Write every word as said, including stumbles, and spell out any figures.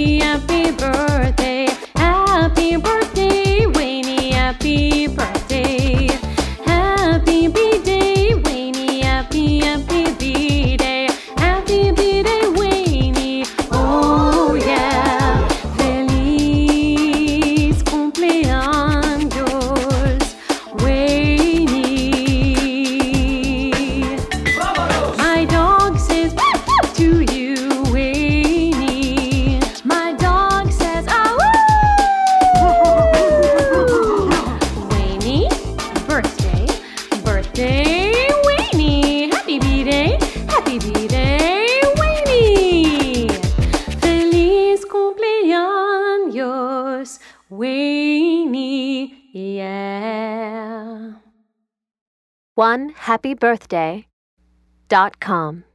happy, happy birthday. Happy birthday, Wayne, happy birthday. Happy B-Day, Wayne, happy, happy B-Day. Happy B-Day, Wayne, oh yeah. Feliz cumpleaños, Wayne. My dog says to you, Wayne. My dog says, ah, woo! Wayne, birthday, birthday, Wayne. Happy B-Day, happy B-Day, Wayne. Feliz cumpleaños, Wayne, yeah. one happy birthday dot com